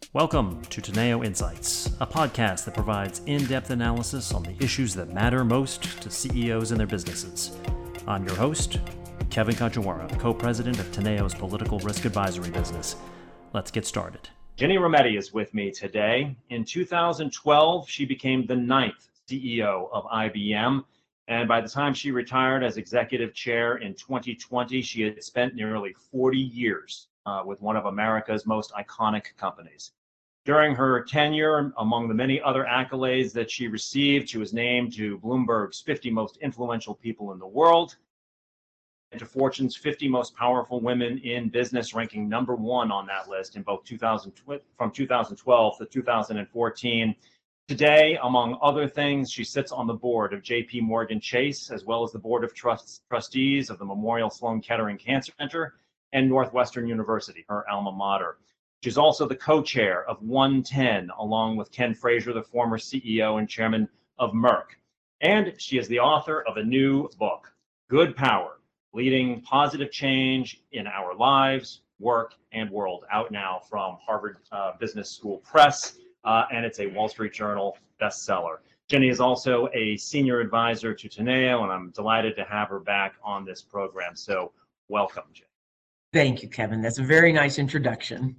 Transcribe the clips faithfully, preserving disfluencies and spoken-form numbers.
Welcome to Teneo Insights, a podcast that provides in-depth analysis on the issues that matter most to C E Os and their businesses. I'm your host, Kevin Kajiwara, co-president of Teneo's political risk advisory business. Let's get started. Ginny Rometty is with me today. In two thousand twelve, she became the ninth C E O of I B M. And by the time she retired as executive chair in twenty twenty, she had spent nearly forty years uh, with one of America's most iconic companies. During her tenure, among the many other accolades that she received, she was named to Bloomberg's fifty most influential people in the world, and to Fortune's fifty most powerful women in business, ranking number one on that list in both two thousand, from two thousand twelve to two thousand fourteen. Today, among other things, she sits on the board of J P Morgan Chase, as well as the board of trust, trustees of the Memorial Sloan Kettering Cancer Center and Northwestern University, her alma mater. She's also the co-chair of one ten, along with Ken Frazier, the former C E O and chairman of Merck. And she is the author of a new book, Good Power, Leading Positive Change in Our Lives, Work, and World, out now from Harvard uh, Business School Press. Uh, and it's a Wall Street Journal bestseller. Jenny is also a senior advisor to Teneo, and I'm delighted to have her back on this program. So welcome, Jenny. Thank you, Kevin. That's a very nice introduction.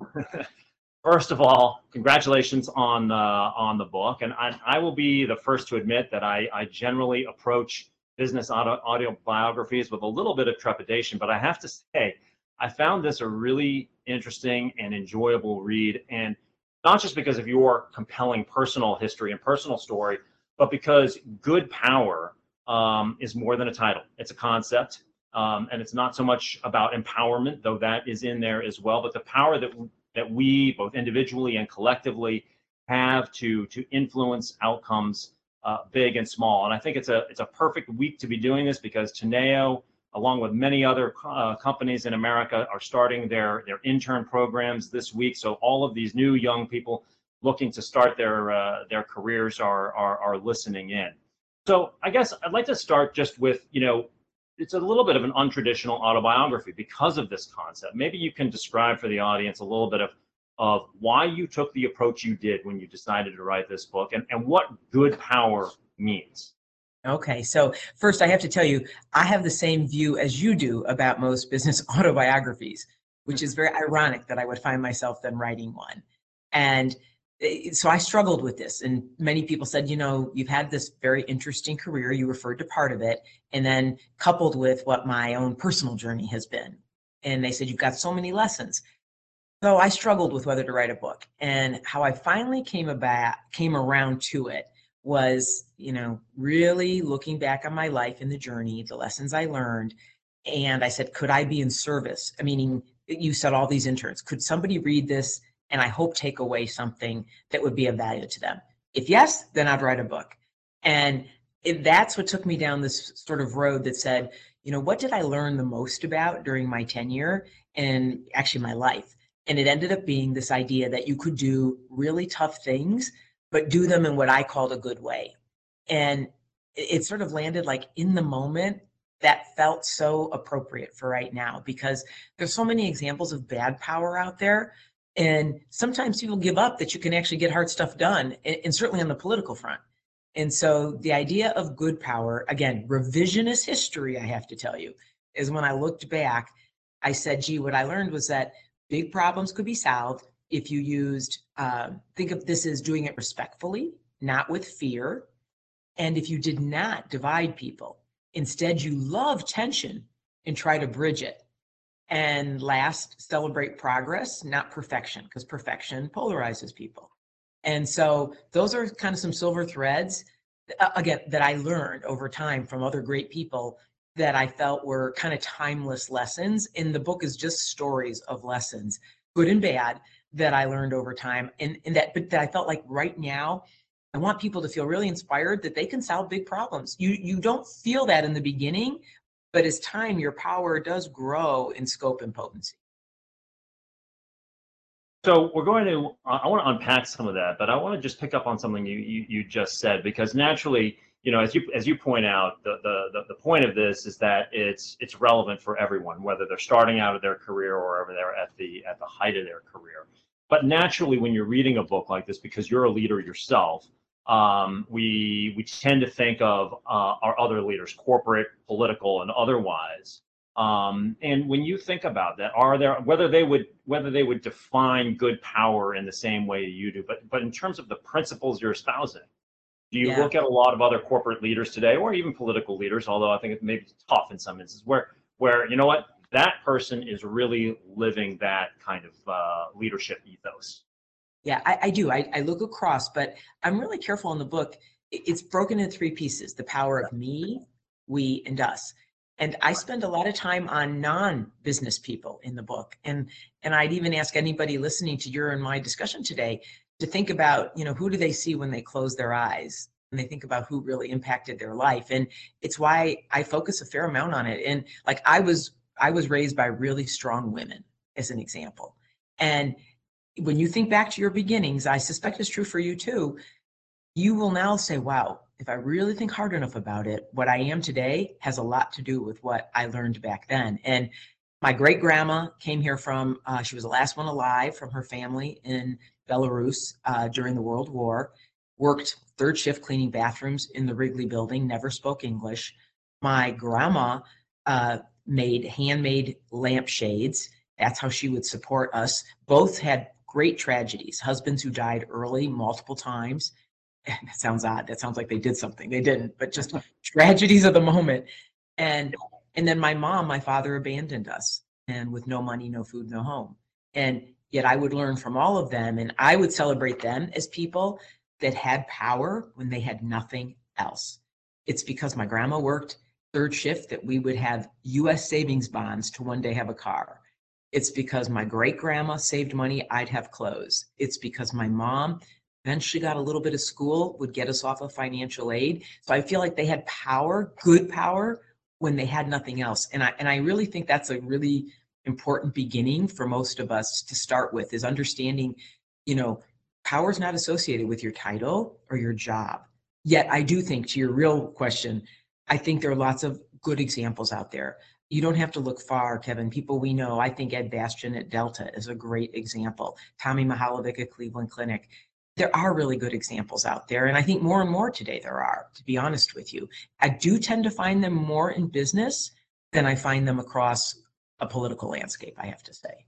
First of all, congratulations on uh, on the book. And I, I will be the first to admit that I, I generally approach business auto, autobiographies with a little bit of trepidation, but I have to say, I found this a really interesting and enjoyable read. And not just because of your compelling personal history and personal story, but because Good Power um, is more than a title. It's a concept, um, and it's not so much about empowerment, though that is in there as well, but the power that that we, both individually and collectively, have to to influence outcomes, uh, big and small. And I think it's a it's a perfect week to be doing this because Teneo, along with many other uh, companies in America, are starting their, their intern programs this week. So all of these new young people looking to start their uh, their careers are, are are listening in. So I guess I'd like to start just with, you know, it's a little bit of an untraditional autobiography because of this concept. Maybe you can describe for the audience a little bit of, of why you took the approach you did when you decided to write this book and, and what good power means. Okay, so first I have to tell you, I have the same view as you do about most business autobiographies, which is very ironic that I would find myself then writing one. And so I struggled with this, and many people said, you know, you've had this very interesting career, you referred to part of it, and then coupled with what my own personal journey has been. And they said, you've got so many lessons. So I struggled with whether to write a book, and how I finally came about, came around to it was, you know, really looking back on my life and the journey, the lessons I learned. And I said, could I be in service? I mean, you said all these interns, could somebody read this and I hope take away something that would be of value to them? If yes, then I'd write a book. And it, that's what took me down this sort of road that said, you know, what did I learn the most about during my tenure and actually my life? And it ended up being this idea that you could do really tough things, but do them in what I called a good way. And it sort of landed like in the moment that felt so appropriate for right now, because there's so many examples of bad power out there. And sometimes people give up that you can actually get hard stuff done, and certainly on the political front. And so the idea of good power, again, revisionist history, I have to tell you, is when I looked back, I said, gee, what I learned was that big problems could be solved if you used, uh, think of this as doing it respectfully, not with fear. And if you did not divide people, instead you love tension and try to bridge it. And last, celebrate progress, not perfection, because perfection polarizes people. And so those are kind of some silver threads, uh, again, that I learned over time from other great people that I felt were kind of timeless lessons. And the book is just stories of lessons, good and bad, that I learned over time. And, and that, but that I felt like right now, I want people to feel really inspired that they can solve big problems. You, you don't feel that in the beginning, but as time, your power does grow in scope and potency. So we're going to, I want to unpack some of that, but I want to just pick up on something you, you, you just said, because naturally, you know, as you as you point out, the, the the point of this is that it's it's relevant for everyone, whether they're starting out of their career or whether they're at the at the height of their career. but naturally, when you're reading a book like this, because you're a leader yourself, um, we we tend to think of uh, our other leaders, corporate, political, and otherwise. Um, and when you think about that, are there whether they would whether they would define good power in the same way you do, but but in terms of the principles you're espousing, do you Yeah. look at a lot of other corporate leaders today, or even political leaders, although I think it may be tough in some instances, where where you know what, that person is really living that kind of uh, leadership ethos? Yeah, I, I do. I, I look across, but I'm really careful in the book. I- It's broken into three pieces: the power of me, we, and us. And I spend a lot of time on non-business people in the book. And and I'd even ask anybody listening to your and my discussion today to think about, you know, who do they see when they close their eyes? And they think about who really impacted their life. And it's why I focus a fair amount on it. And like I was I was raised by really strong women, as an example. And when you think back to your beginnings, I suspect it's true for you too, you will now say, wow, if I really think hard enough about it, what I am today has a lot to do with what I learned back then. And my great grandma came here from, uh, she was the last one alive from her family in Belarus uh, during the World War, worked third shift cleaning bathrooms in the Wrigley building, never spoke English. My grandma uh, made handmade lampshades. That's how she would support us. Both had great tragedies, husbands who died early multiple times. That sounds odd. That sounds like they did something. They didn't, but just tragedies of the moment. And and then my mom, my father abandoned us, and with no money, no food, no home. And yet I would learn from all of them, and I would celebrate them as people that had power when they had nothing else. It's because my grandma worked third shift that we would have U S savings bonds to one day have a car. It's because my great grandma saved money, I'd have clothes. It's because my mom eventually got a little bit of school, would get us off of financial aid. So I feel like they had power, good power, when they had nothing else. And I and I really think that's a really important beginning for most of us to start with, is understanding, you know, power is not associated with your title or your job. Yet I do think, to your real question, I think there are lots of good examples out there. You don't have to look far, Kevin. People we know, I think Ed Bastian at Delta is a great example. Tommy Mahalovic at Cleveland Clinic. There are really good examples out there. And I think more and more today there are, to be honest with you. I do tend to find them more in business than I find them across a political landscape, I have to say.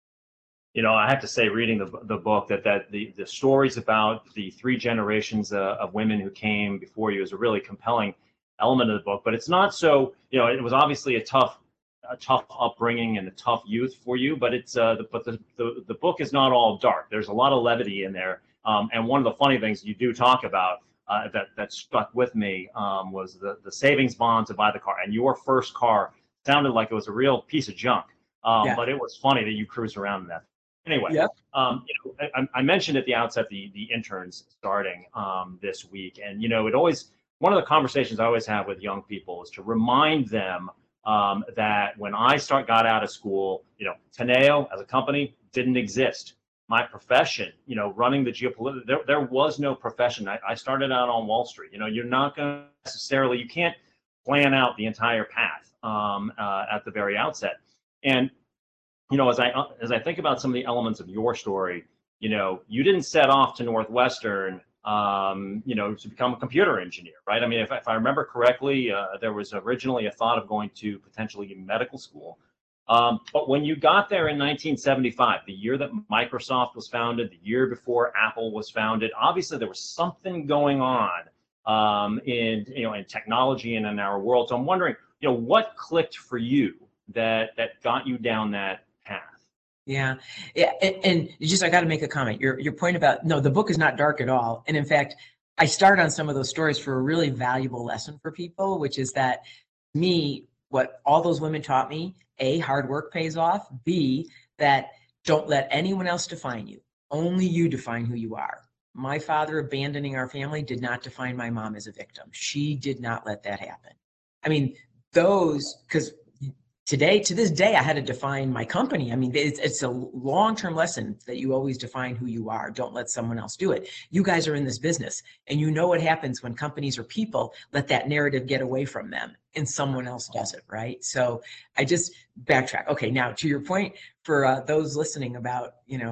You know, I have to say, reading the the book, that that the the stories about the three generations uh, of women who came before you is a really compelling element of the book. But it's not so, you know, it was obviously a tough a tough upbringing and a tough youth for you, but it's uh the, but the, the the book is not all dark. There's a lot of levity in there. Um, and one of the funny things you do talk about uh, that that stuck with me um, was the the savings bond to buy the car. And your first car sounded like it was a real piece of junk, um, Yeah. but it was funny that you cruised around in that. Anyway, Yep. um, you know, I, I mentioned at the outset the the interns starting um, this week, and you know, it always one of the conversations I always have with young people is to remind them um, that when I start got out of school, you know, Teneo as a company didn't exist. My profession, you know, running the geopolitical, there, there was no profession. I, I started out on Wall Street. You know, you're not going to necessarily, you can't plan out the entire path um, uh, at the very outset. And you know, as I as I think about some of the elements of your story, you know, you didn't set off to Northwestern, um, you know, to become a computer engineer, right? I mean, if, if I remember correctly, uh, there was originally a thought of going to potentially medical school. Um, but when you got there in nineteen seventy-five, the year that Microsoft was founded, the year before Apple was founded, obviously there was something going on um, in, you know, in technology and in our world. So I'm wondering, you know, what clicked for you that that got you down that path? Yeah, yeah, and, and just I got to make a comment. Your your point about, no, the book is not dark at all, and in fact, I start on some of those stories for a really valuable lesson for people, which is that me, what all those women taught me: A, hard work pays off; B, that don't let anyone else define you. Only you define who you are. My father abandoning our family did not define my mom as a victim. She did not let that happen. I mean, those, because today, to this day, I had to define my company. I mean, it's, it's a long-term lesson that you always define who you are. Don't let someone else do it. You guys are in this business, and you know what happens when companies or people let that narrative get away from them and someone else does it, right? So I just backtrack. Okay, now to your point, for uh, those listening about, you know,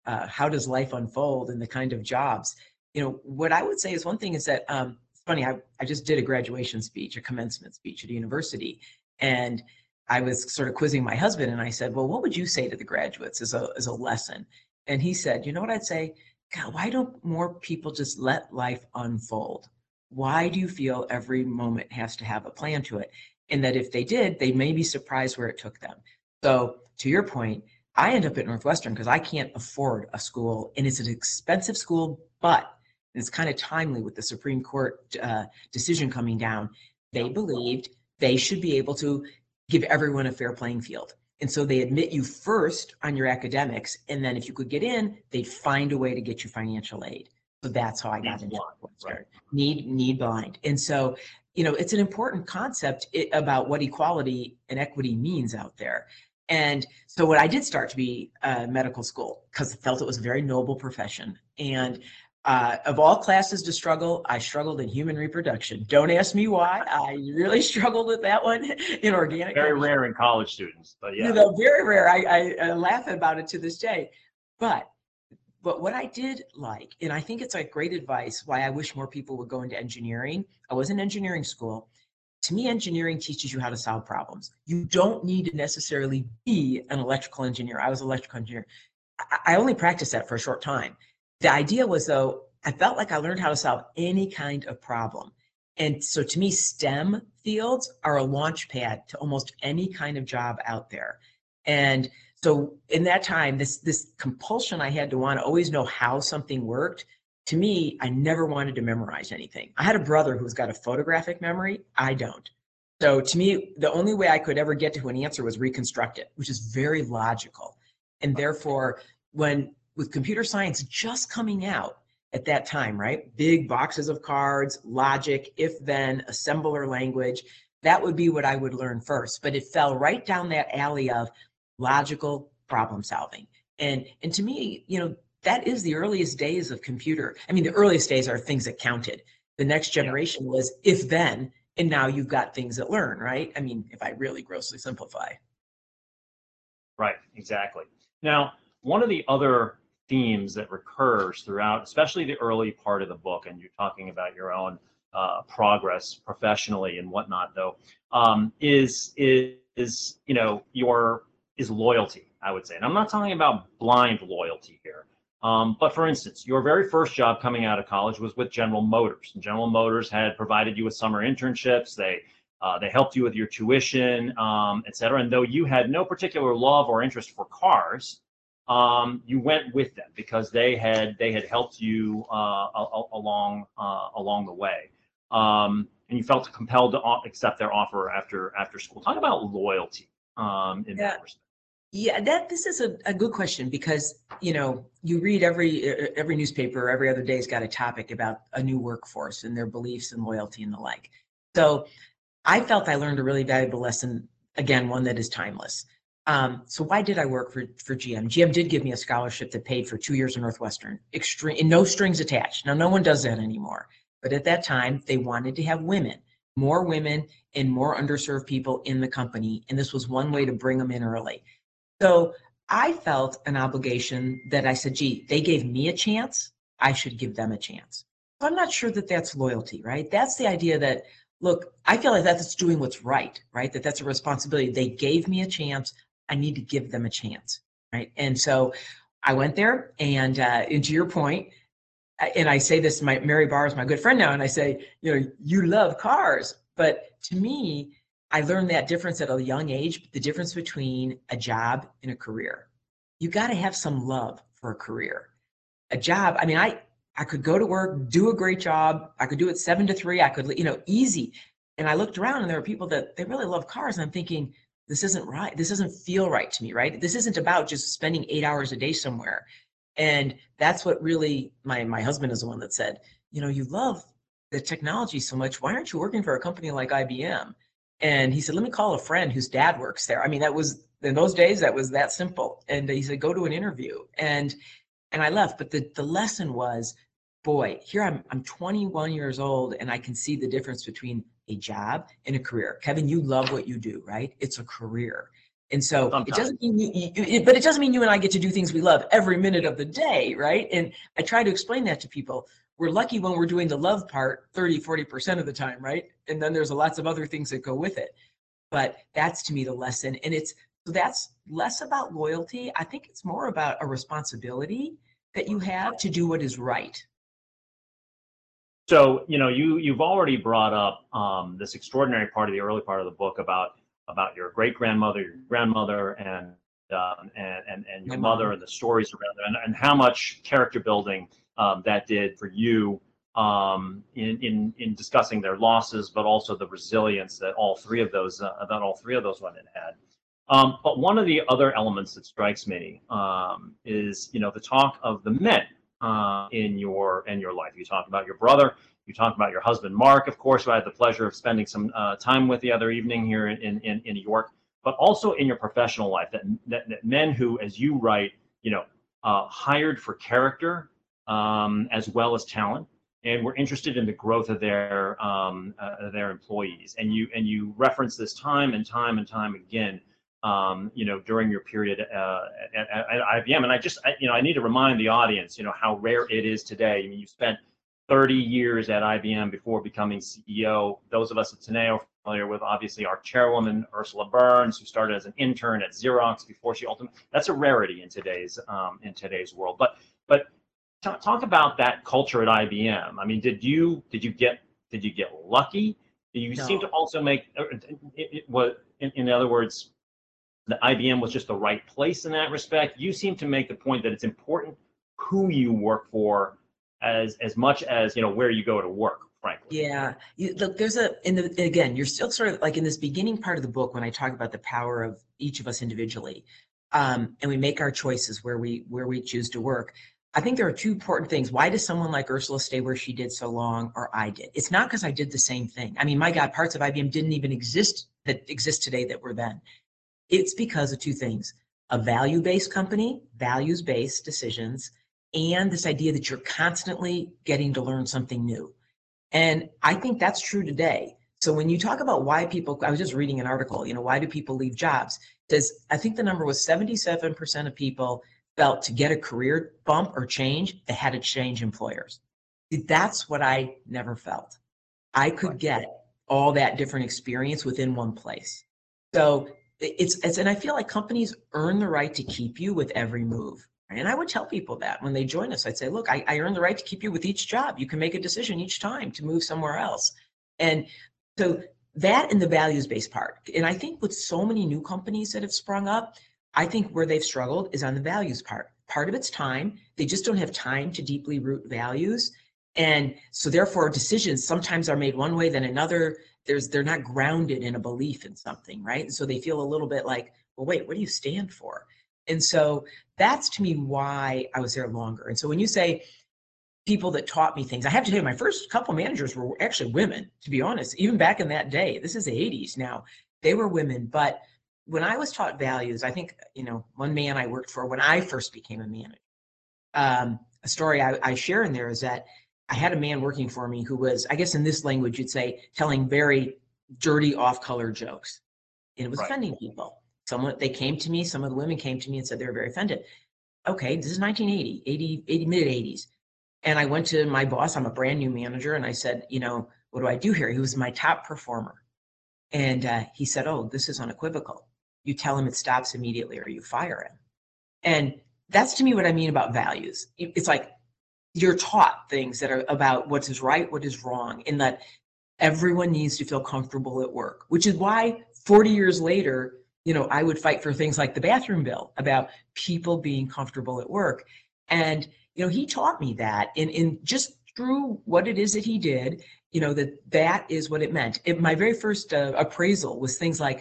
uh, how does life unfold and the kind of jobs, you know, what I would say is one thing is that, um, it's funny, I, I just did a graduation speech, a commencement speech at a university, and I was sort of quizzing my husband, and I said, well, what would you say to the graduates as a, as a lesson? And he said, you know what I'd say? God, why don't more people just let life unfold? Why do you feel every moment has to have a plan to it? And that if they did, they may be surprised where it took them. So to your point, I end up at Northwestern because I can't afford a school, and it's an expensive school, but it's kind of timely with the Supreme Court uh, decision coming down. They believed they should be able to give everyone a fair playing field. And so they admit you first on your academics, and then if you could get in, they'd find a way to get you financial aid. So that's how I got into Northwestern. Need, need blind. And so, you know, it's an important concept it, about what equality and equity means out there. And so what I did start to be uh, medical school because I felt it was a very noble profession. And uh, of all classes to struggle, I struggled in human reproduction. Don't ask me why. I really struggled with that one in organic. Very rare in college students, but yeah. You know, very rare. I, I, I laugh about it to this day. But But what I did like, and I think it's like great advice, why I wish more people would go into engineering. I was in engineering school. To me, engineering teaches you how to solve problems. You don't need to necessarily be an electrical engineer. I was an electrical engineer. I, I only practiced that for a short time. The idea was, though, I felt like I learned how to solve any kind of problem. And so to me, STEM fields are a launch pad to almost any kind of job out there. And so in that time, this, this compulsion I had to want to always know how something worked, to me, I never wanted to memorize anything. I had a brother who's got a photographic memory. I don't. So to me, the only way I could ever get to an answer was reconstruct it, which is very logical. And therefore, when with computer science just coming out at that time, right? Big boxes of cards, logic, if then, assembler language, that would be what I would learn first. But it fell right down that alley of logical problem solving. And, and to me, you know, that is the earliest days of computer. I mean, the earliest days are things that counted. The next generation yeah. was if then, and now you've got things that learn, right? I mean, if I really grossly simplify. Right, exactly. Now, one of the other themes that recurs throughout, especially the early part of the book, and you're talking about your own uh, progress professionally and whatnot, though, um, is, is, is, you know, your, is loyalty, I would say. And I'm not talking about blind loyalty here. Um, but for instance, your very first job coming out of college was with General Motors. And General Motors had provided you with summer internships. They uh, they helped you with your tuition, um, et cetera. And though you had no particular love or interest for cars, um, you went with them because they had they had helped you uh, along uh, along the way, um, and you felt compelled to accept their offer after after school. Talk about loyalty um, in yeah. that respect. Yeah, that this is a, a good question because, you know, you read every every newspaper every other day's got a topic about a new workforce and their beliefs and loyalty and the like. So I felt I learned a really valuable lesson, again, one that is timeless. Um, so why did I work for, for G M? G M did give me a scholarship that paid for two years at Northwestern, extreme, and no strings attached. Now, no one does that anymore. But at that time, they wanted to have women, more women and more underserved people in the company. And this was one way to bring them in early. So I felt an obligation that I said, gee, they gave me a chance, I should give them a chance. So I'm not sure that that's loyalty, right? That's the idea that, look, I feel like that's doing what's right, right? That that's a responsibility. They gave me a chance, I need to give them a chance, right? And so I went there, and, uh, and to your point, and I say this, my Mary Barr is my good friend now, and I say, you know, you love cars, but to me, I learned that difference at a young age, the difference between a job and a career. You got to have some love for a career. A job, I mean, I, I could go to work, do a great job. I could do it seven to three. I could, you know, easy. And I looked around and there were people that they really love cars. And I'm thinking, this isn't right. This doesn't feel right to me, right? This isn't about just spending eight hours a day somewhere. And that's what really, my, my husband is the one that said, you know, you love the technology so much. Why aren't you working for a company like I B M? And he said, let me call a friend whose dad works there. I mean, that was, in those days, that was that simple. And he said, go to an interview. And and I left. But the, the lesson was, boy, here I'm, I'm twenty-one years old, and I can see the difference between a job and a career. Kevin, you love what you do, right? It's a career. And so Sometimes. it doesn't mean you, you it, but it doesn't mean you and I get to do things we love every minute of the day, right? And I try to explain that to people. We're lucky when we're doing the love part thirty, forty percent of the time, right? And then there's lots of other things that go with it. But that's to me the lesson. And it's so that's less about loyalty. I think it's more about a responsibility that you have to do what is right. So, you know, you you've already brought up um, this extraordinary part of the early part of the book about about your great grandmother, your grandmother, and um, and and and your My mother, mom. and the stories around it, and, and how much character building um, that did for you um, in in in discussing their losses, but also the resilience that all three of those uh, that all three of those women had. Um, but one of the other elements that strikes me um, is, you know, the talk of the men uh, in your in your life. You talk about your brother. You talk about your husband, Mark, of course, who I had the pleasure of spending some uh, time with the other evening here in, in, in New York, but also in your professional life, that, that, that men who, as you write, you know, uh, hired for character um, as well as talent, and were interested in the growth of their um, uh, their employees. And you and you reference this time and time and time again, um, you know, during your period uh, at, at, at I B M. And I just, I, you know, I need to remind the audience, you know, how rare it is today. I mean, you spent thirty years at I B M before becoming C E O. Those of us at Teneo are familiar with, obviously, our chairwoman, Ursula Burns, who started as an intern at Xerox before she ultimately, that's a rarity in today's um, in today's world. But but talk, talk about that culture at I B M. I mean, did you did you get did you get lucky? You No. seem to also make it, it was in, in other words, the I B M was just the right place in that respect. You seem to make the point that it's important who you work for as as much as, you know, where you go to work, frankly. Yeah, you, look, there's a, in the, again, you're still sort of like in this beginning part of the book when I talk about the power of each of us individually, um, and we make our choices where we where we choose to work. I think there are two important things. Why does someone like Ursula stay where she did so long, or I did? It's not because I did the same thing. I mean, my God, parts of I B M didn't even exist that exist today that were then. It's because of two things: a value-based company, values-based decisions, and this idea that you're constantly getting to learn something new. And I think that's true today. So when you talk about why people, I was just reading an article, you know, why do people leave jobs? Because I think the number was seventy-seven percent of people felt to get a career bump or change, they had to change employers. That's what I never felt. I could get all that different experience within one place. So it's, it's, and I feel like companies earn the right to keep you with every move. And I would tell people that when they join us, I'd say, look, I, I earn the right to keep you with each job. You can make a decision each time to move somewhere else. And so that and the values-based part. And I think with so many new companies that have sprung up, I think where they've struggled is on the values part. Part of it's time. They just don't have time to deeply root values. And so therefore decisions sometimes are made one way, then another. There's, they're not grounded in a belief in something, right? And so they feel a little bit like, well, wait, what do you stand for? And so that's to me why I was there longer. And so when you say people that taught me things, I have to tell you, my first couple managers were actually women, to be honest, even back in that day. This is the eighties now. They were women. But when I was taught values, I think, you know, one man I worked for when I first became a manager, um, a story I, I share in there is that I had a man working for me who was, I guess in this language, you'd say, telling very dirty off-color jokes. And it was Right. offending people. Someone, they came to me, some of the women came to me and said they were very offended. Okay, this is nineteen eighty, eighty, eighty, mid eighties. And I went to my boss, I'm a brand new manager, and I said, you know, what do I do here? He was my top performer. And uh, he said, oh, this is unequivocal. You tell him it stops immediately or you fire him. And that's to me what I mean about values. It's like you're taught things that are about what is right, what is wrong, and that everyone needs to feel comfortable at work, which is why forty years later, you know, I would fight for things like the bathroom bill, about people being comfortable at work. And, you know, he taught me that in, in just through what it is that he did, you know, that that is what it meant. It, my very first uh, appraisal was things like,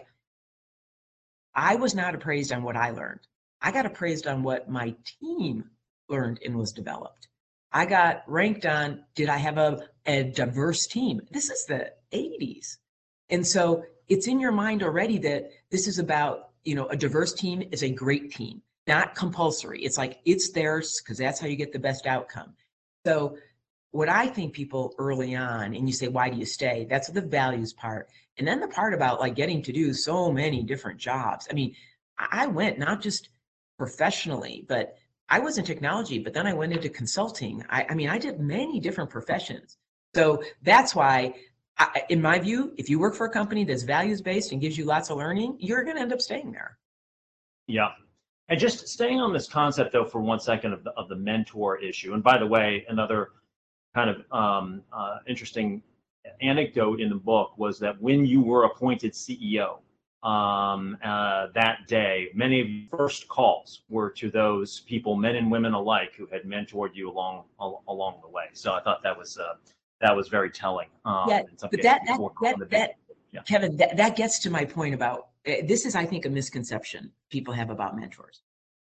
I was not appraised on what I learned. I got appraised on what my team learned and was developed. I got ranked on, did I have a, a diverse team? This is the eighties. And so it's in your mind already that this is about, you know, a diverse team is a great team, not compulsory. It's like, it's theirs because that's how you get the best outcome. So what I think people early on, and you say, why do you stay? That's the values part. And then the part about like getting to do so many different jobs. I mean, I I went not just professionally, but I was in technology, but then I went into consulting. I, I mean, I did many different professions. So that's why, I, in my view, if you work for a company that's values based and gives you lots of learning, you're going to end up staying there. Yeah. And just staying on this concept though for one second of the of the mentor issue. And by the way, another kind of um, uh, interesting anecdote in the book was that when you were appointed C E O um, uh, that day, many of your first calls were to those people, men and women alike, who had mentored you along al- along the way. So I thought that was uh, that was very telling. Um, Yeah, in some but cases that that before that the big- that yeah. Kevin, that, that gets to my point about uh, this is, I think, a misconception people have about mentors.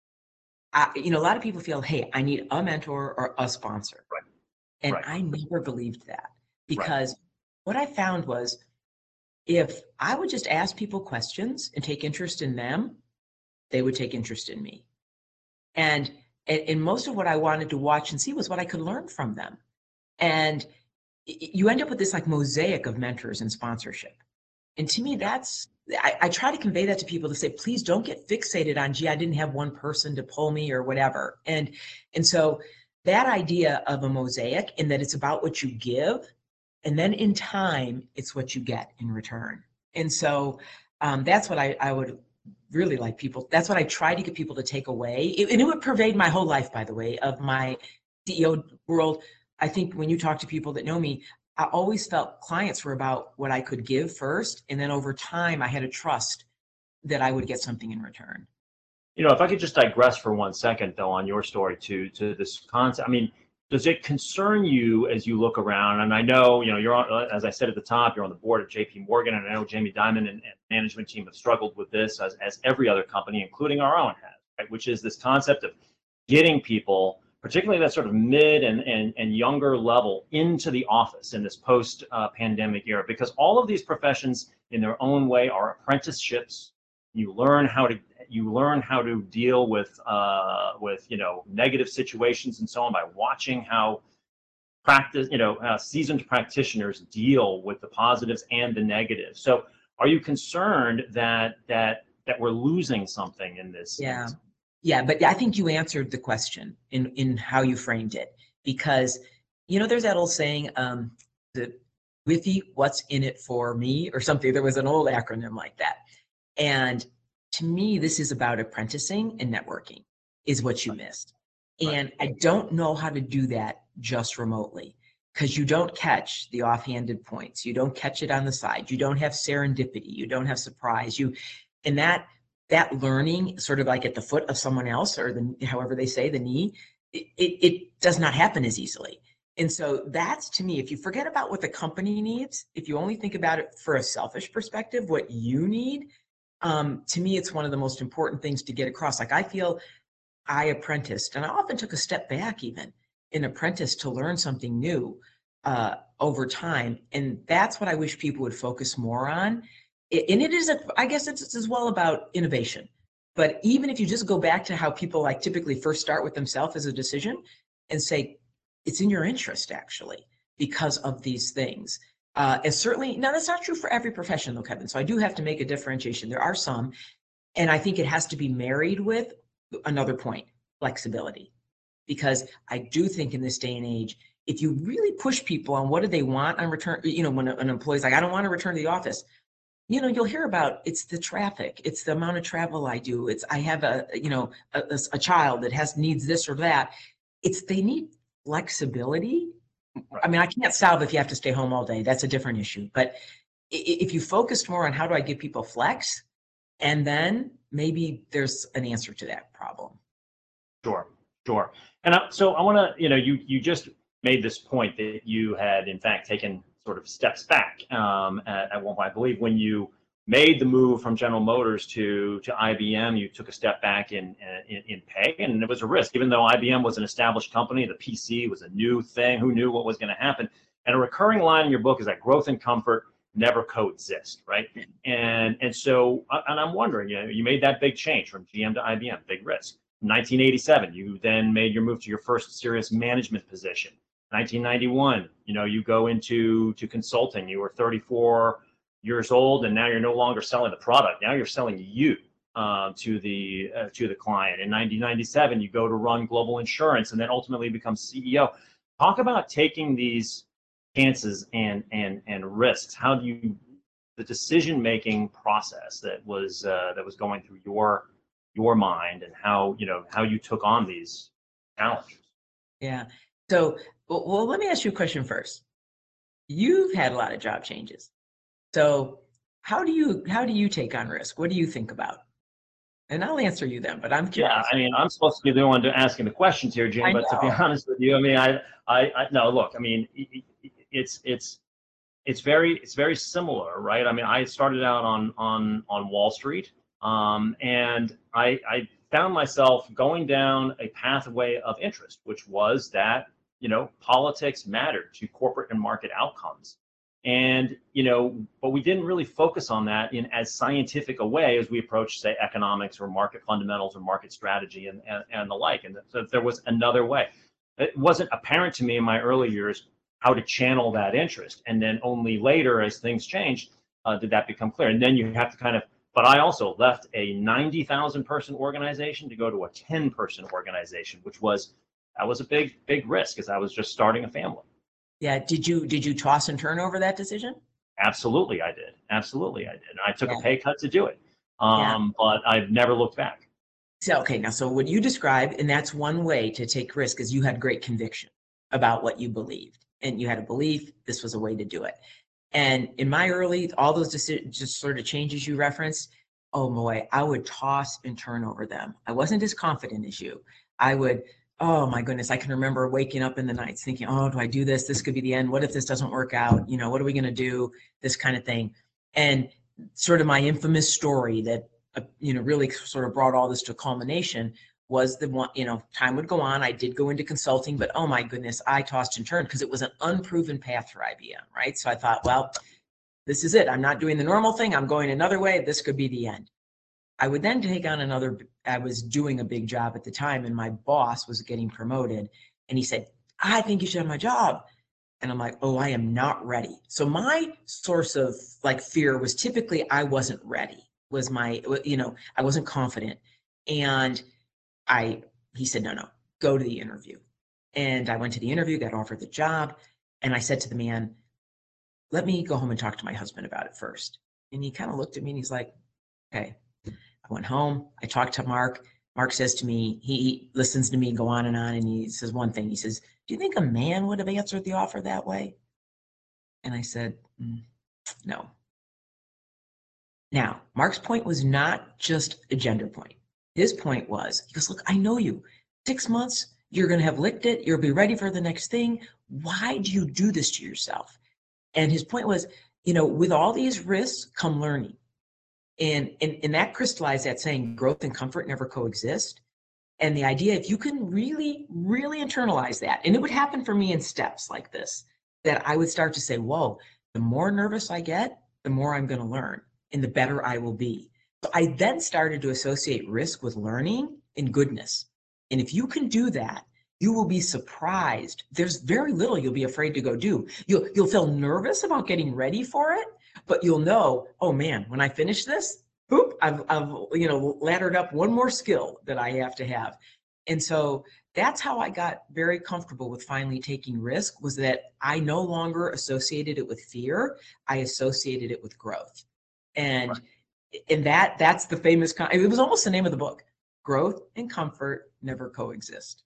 I, you know, a lot of people feel, hey, I need a mentor or a sponsor. Right. And Right. I never believed that, Right. because what I found was if I would just ask people questions and take interest in them, they would take interest in me. And, and, and most of what I wanted to watch and see was what I could learn from them. And y- you end up with this like mosaic of mentors and sponsorship. And to me, that's, I, I try to convey that to people to say, please don't get fixated on, gee, I didn't have one person to pull me or whatever. And, and so that idea of a mosaic, and that it's about what you give, and then in time, it's what you get in return. And so um, that's what I, I would really like people, that's what I try to get people to take away. It, and it would pervade my whole life, by the way, of my C E O world. I think when you talk to people that know me, I always felt clients were about what I could give first. And then over time, I had a trust that I would get something in return. You know, if I could just digress for one second, though, on your story to to this concept. I mean, does it concern you as you look around? And I know, you know, you're on, as I said at the top, you're on the board of J P Morgan, and I know Jamie Dimon and, and management team have struggled with this, as as every other company, including our own, has, right? Which is this concept of getting people, particularly that sort of mid and and, and younger level, into the office in this post uh, pandemic era, because all of these professions, in their own way, are apprenticeships. You learn how to you learn how to deal with uh, with you know negative situations and so on by watching how practice you know uh, seasoned practitioners deal with the positives and the negatives. So, are you concerned that that that we're losing something in this? in Yeah. this- Yeah. But I think you answered the question in, in how you framed it, because, you know, there's that old saying, um, the Withy, what's in it for me, or something. There was an old acronym like that. And to me, this is about apprenticing and networking is what you missed. Right. And I don't know how to do that just remotely, because you don't catch the offhanded points. You don't catch it on the side. You don't have serendipity. You don't have surprise. You, and that, that learning sort of like at the foot of someone else, or the, however they say, the knee, it, it, it does not happen as easily. And so that's, to me, if you forget about what the company needs, if you only think about it for a selfish perspective, what you need, um, to me, it's one of the most important things to get across. Like I feel I apprenticed, and I often took a step back even in apprentice to learn something new uh, over time. And that's what I wish people would focus more on. It, and it is, a, I guess it's, it's as well about innovation. But even if you just go back to how people like typically first start with themselves as a decision and say, it's in your interest actually because of these things. Uh, and certainly, now that's not true for every profession though, Kevin. So I do have to make a differentiation. There are some, and I think it has to be married with another point, flexibility. Because I do think in this day and age, if you really push people on what do they want on return, you know, when an employee's like, I don't want to return to the office, you know, you'll hear about it's the traffic, it's the amount of travel I do, it's I have a, you know, a, a, a child that has needs this or that. It's they need flexibility. I mean, I can't solve if you have to stay home all day. That's a different issue. But if you focused more on how do I give people flex, and then maybe there's an answer to that problem. Sure, sure. And I, so I want to, you know, you you just made this point that you had in fact taken sort of steps back um, at, at one point. I believe when you made the move from General Motors to to I B M, you took a step back in in, in pay, and it was a risk. Even though I B M was an established company, the P C was a new thing. Who knew what was going to happen? And a recurring line in your book is that growth and comfort never coexist, right? And and so, and I'm wondering, you know, you made that big change from G M to I B M, big risk. nineteen eighty-seven, you then made your move to your first serious management position. nineteen ninety-one, you know, you go into to consulting. You were thirty-four years old, and now you're no longer selling the product. Now you're selling you. uh, to the uh, to the client. In nineteen ninety-seven, you go to run global insurance, and then ultimately become C E O. Talk about taking these chances and and and risks. How do you the decision making process that was uh, that was going through your your mind, and how you know how you took on these challenges? Yeah. So, well, well, let me ask you a question first. You've had a lot of job changes. So, how do you how do you take on risk? What do you think about? And I'll answer you then, but I'm Yeah, curious. I mean, I'm supposed to be the one to asking the questions here, Jane. I But to be know. honest with you, I mean, I, I, I no, look, I mean, it's it's it's very it's very similar, right? I mean, I started out on on on Wall Street, um, and I I found myself going down a pathway of interest, which was that you know politics mattered to corporate and market outcomes. And you know, but we didn't really focus on that in as scientific a way as we approach, say, economics or market fundamentals or market strategy and and, and the like. And so there was another way. It wasn't apparent to me in my early years how to channel that interest, and then only later, as things changed, uh, did that become clear. And then you have to kind of. But I also left a ninety thousand person organization to go to a ten person organization, which was that was a big big risk, because I was just starting a family. Yeah. Did you did you toss and turn over that decision? Absolutely, I did. Absolutely, I did. I took a Yeah. pay cut to do it, Yeah. um, but I've never looked back. So, okay, now, so what you described, and that's one way to take risk, is you had great conviction about what you believed, and you had a belief this was a way to do it. And in my early, all those deci- just sort of changes you referenced, oh boy, I would toss and turn over them. I wasn't as confident as you. I would, oh my goodness, I can remember waking up in the nights thinking, oh, do I do this? This could be the end. What if this doesn't work out? You know, what are we going to do? This kind of thing. And sort of my infamous story that, uh, you know, really sort of brought all this to a culmination was the one, you know, time would go on. I did go into consulting, but oh my goodness, I tossed and turned because it was an unproven path for I B M, right? So I thought, well, this is it. I'm not doing the normal thing. I'm going another way. This could be the end. I would then take on another, I was doing a big job at the time, and my boss was getting promoted. And he said, I think you should have my job. And I'm like, oh, I am not ready. So my source of like fear was typically I wasn't ready, was my, you know, I wasn't confident. And I, he said, no, no, go to the interview. And I went to the interview, got offered the job. And I said to the man, let me go home and talk to my husband about it first. And he kind of looked at me and he's like, okay. I went home. I talked to Mark. Mark says to me, he listens to me go on and on. And he says one thing. He says, do you think a man would have answered the offer that way? And I said, mm, no. Now, Mark's point was not just a gender point. His point was, he goes, look, I know you. Six months, you're going to have licked it. You'll be ready for the next thing. Why do you do this to yourself? And his point was, you know, with all these risks come learning. And, and, and that crystallized that saying, growth and comfort never coexist. And the idea, if you can really, really internalize that, and it would happen for me in steps like this, that I would start to say, whoa, the more nervous I get, the more I'm going to learn and the better I will be. So I then started to associate risk with learning and goodness. And if you can do that, you will be surprised. There's very little you'll be afraid to go do. You'll, you'll feel nervous about getting ready for it, but you'll know, oh man, when I finish this, boop, I've, I've, you know, laddered up one more skill that I have to have. And so that's how I got very comfortable with finally taking risk, was that I no longer associated it with fear. I associated it with growth. And, right. and that, that's the famous, con- it was almost the name of the book, Growth and Comfort Never Coexist.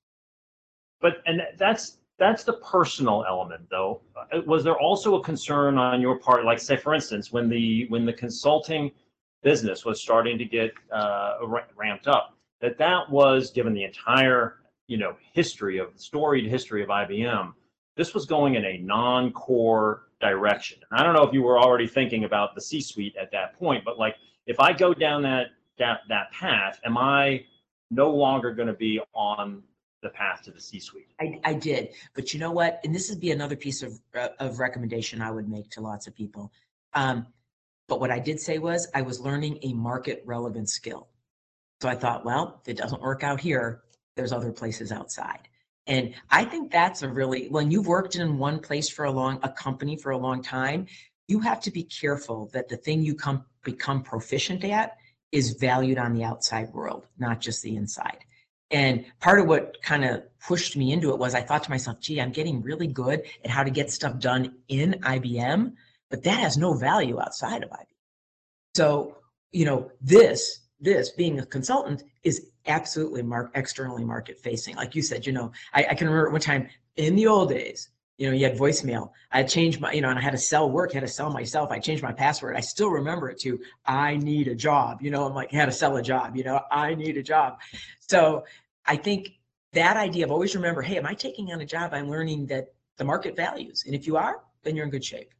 But, and that's, that's the personal element, though. Was there also a concern on your part, like, say, for instance, when the when the consulting business was starting to get uh, ramped up, that that was, given the entire, you know, history of storied history of I B M, this was going in a non-core direction. And I don't know if you were already thinking about the C-suite at that point, but like, if I go down that that that path, am I no longer going to be on the path to the C-suite? I, I did, but you know what? And this would be another piece of uh, of recommendation I would make to lots of people. Um, but what I did say was I was learning a market relevant skill. So I thought, well, if it doesn't work out here, there's other places outside. And I think that's a really, when you've worked in one place for a long, a company for a long time, you have to be careful that the thing you come become proficient at is valued on the outside world, not just the inside. And part of what kind of pushed me into it was I thought to myself, gee, I'm getting really good at how to get stuff done in I B M, but that has no value outside of I B M. So, you know, this, this being a consultant is absolutely mark, externally market facing. Like you said, you know, I, I can remember one time in the old days, you know, you had voicemail. I had changed my, you know, and I had to sell work, had to sell myself. I changed my password. I still remember it to, I need a job. You know, I'm like, I had to sell a job, you know, I need a job. So I think that idea of always remember, hey, am I taking on a job I'm learning that the market values? And if you are, then you're in good shape.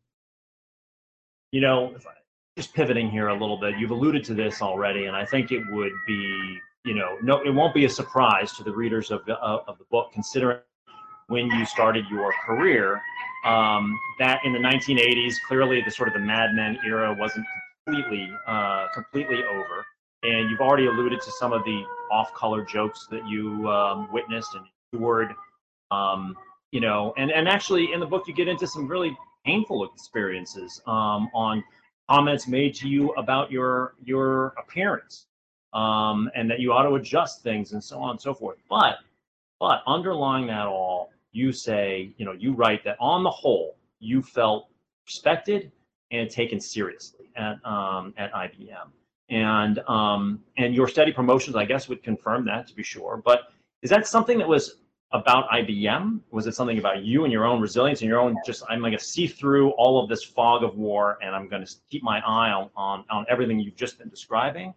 You know, just pivoting here a little bit, you've alluded to this already, and I think it would be, you know, no, it won't be a surprise to the readers of the, uh, of the book, considering when you started your career, um, that in the nineteen eighties, clearly the sort of the Mad Men era wasn't completely, uh, completely over. And you've already alluded to some of the off-color jokes that you um, witnessed and endured, um, you know, and, and actually in the book you get into some really painful experiences um, on comments made to you about your your appearance, um, and that you ought to adjust things and so on and so forth. But but underlying that all, you say, you know, you write that on the whole, you felt respected and taken seriously at um, at I B M. And um, and your steady promotions, I guess, would confirm that, to be sure. But is that something that was about I B M? Was it something about you and your own resilience and your own just, I'm going to see through all of this fog of war and I'm going to keep my eye on, on, on everything you've just been describing,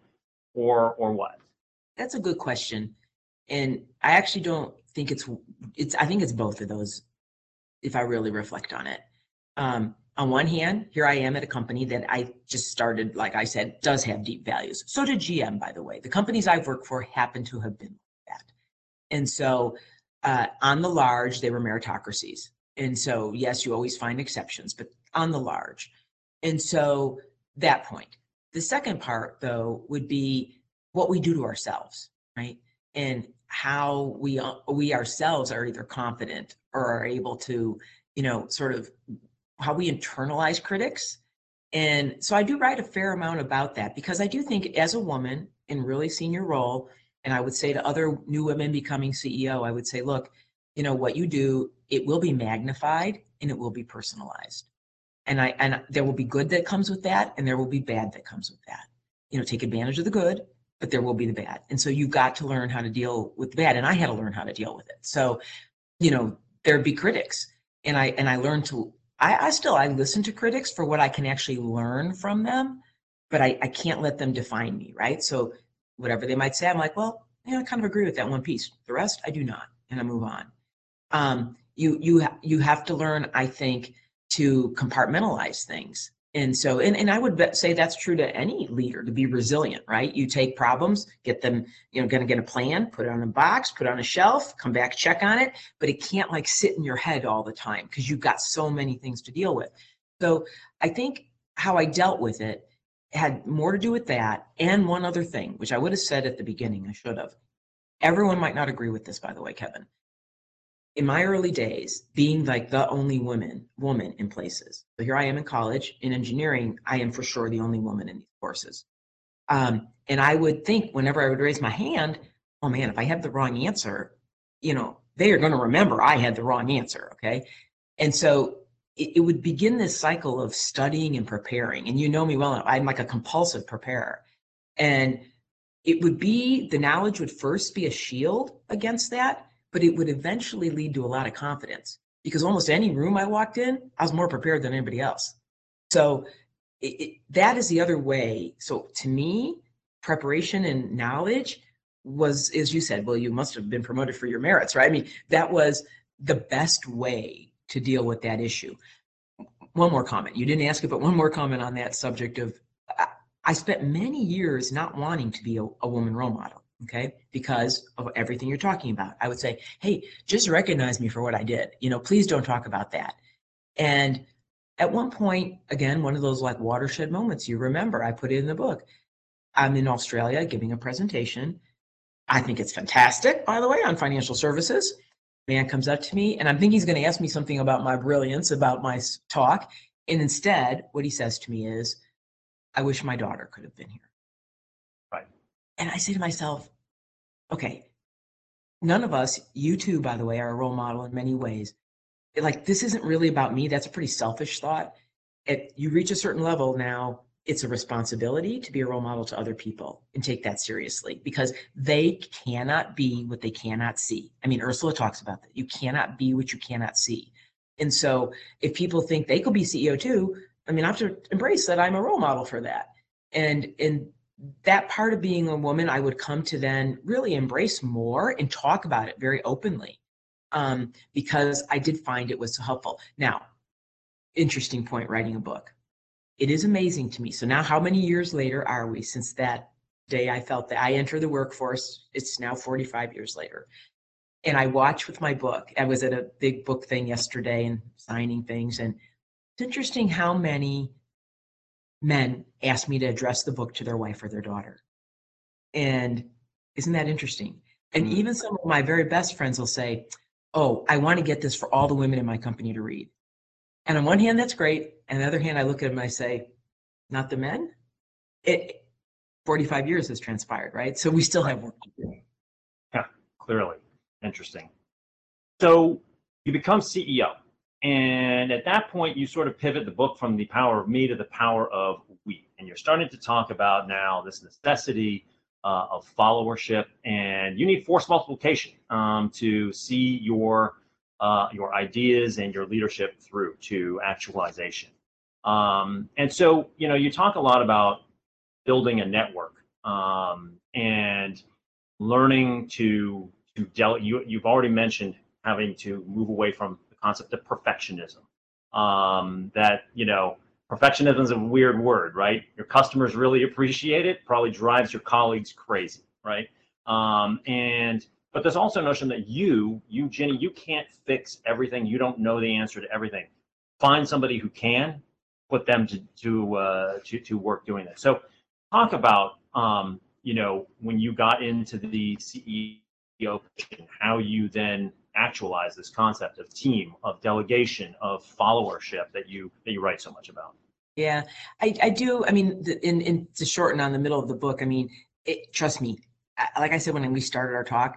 or or what? That's a good question. And I actually don't think it's, it's, I think it's both of those, if I really reflect on it. Um, on one hand, here I am at a company that I just started, like I said, does have deep values. So did G M, by the way. The companies I've worked for happen to have been like that. And so uh, on the large, they were meritocracies. And so, yes, you always find exceptions, but on the large. And so that point. The second part, though, would be what we do to ourselves, right? And how we uh, we ourselves are either confident or are able to, you know, sort of how we internalize critics. And so I do write a fair amount about that because I do think as a woman in really senior role, and I would say to other new women becoming C E O, I would say, look, you know, what you do, it will be magnified and it will be personalized. And I and there will be good that comes with that, and there will be bad that comes with that. You know, take advantage of the good, but there will be the bad. And so you've got to learn how to deal with the bad. And I had to learn how to deal with it. So, you know, there'd be critics. And I and I learned to I, I still I listen to critics for what I can actually learn from them, but I, I can't let them define me, right? So whatever they might say, I'm like, well, yeah, I kind of agree with that one piece. The rest I do not, and I move on. Um, you you ha- you have to learn, I think, to compartmentalize things. And so, and, and I would bet, say that's true to any leader, to be resilient, right? You take problems, get them, you know, going to get a plan, put it on a box, put it on a shelf, come back, check on it, but it can't like sit in your head all the time because you've got so many things to deal with. So I think how I dealt with it had more to do with that. And one other thing, which I would have said at the beginning, I should have. Everyone might not agree with this, by the way, Kevin. In my early days, being like the only woman woman in places. So here I am in college in engineering. I am for sure the only woman in these courses. Um, and I would think whenever I would raise my hand, oh man, if I have the wrong answer, you know, they are going to remember I had the wrong answer. Okay. And so it, it would begin this cycle of studying and preparing. And you know me well enough. I'm like a compulsive preparer. And it would be, the knowledge would first be a shield against that, but it would eventually lead to a lot of confidence because almost any room I walked in, I was more prepared than anybody else. So it, it, that is the other way. So to me, preparation and knowledge was, as you said, well, you must have been promoted for your merits, right? I mean, that was the best way to deal with that issue. One more comment. You didn't ask it, but one more comment on that subject of, I, I spent many years not wanting to be a, a woman role model. Okay, because of everything you're talking about. I would say, hey, just recognize me for what I did. You know, please don't talk about that. And at one point, again, one of those like watershed moments, you remember, I put it in the book. I'm in Australia giving a presentation. I think it's fantastic, by the way, on financial services. Man comes up to me and I'm thinking he's going to ask me something about my brilliance, about my talk. And instead, what he says to me is, I wish my daughter could have been here. And I say to myself, okay, none of us, you too, by the way, are a role model in many ways. Like, this isn't really about me. That's a pretty selfish thought. If you reach a certain level now, it's a responsibility to be a role model to other people and take that seriously, because they cannot be what they cannot see. I mean, Ursula talks about that. You cannot be what you cannot see. And so if people think they could be C E O too, I mean, I have to embrace that I'm a role model for that. And, and that part of being a woman, I would come to then really embrace more and talk about it very openly, um, because I did find it was so helpful. Now, interesting point, writing a book. It is amazing to me. So now how many years later are we since that day I felt that I entered the workforce? It's now forty-five years later. And I watch with my book. I was at a big book thing yesterday and signing things. And it's interesting how many men asked me to address the book to their wife or their daughter. And isn't that interesting? And Mm. even some of my very best friends will say, oh, I want to get this for all the women in my company to read. And on one hand, that's great. And on the other hand, I look at them and I say, not the men? It forty-five years has transpired, right? So we still have work to do. Yeah, clearly. Interesting. So you become C E O. And at that point, you sort of pivot the book from the power of me to the power of we. And you're starting to talk about now this necessity uh, of followership, and you need force multiplication um, to see your uh, your ideas and your leadership through to actualization. Um, and so, you know, you talk a lot about building a network um, and learning to to del- you you've already mentioned having to move away from the concept of perfectionism. Um, that, you know, perfectionism is a weird word, right? Your customers really appreciate it, probably drives your colleagues crazy, right? Um, and but there's also a notion that you, you, Jenny, you can't fix everything. You don't know the answer to everything. Find somebody who can, put them to to uh, to to work doing this. So, talk about um, you know, when you got into the C E O position, how you then actualize this concept of team, of delegation, of followership that you that you write so much about. Yeah, I, I do. I mean, the, in, in to shorten on the middle of the book, I mean, it, trust me, I- like I said when we started our talk,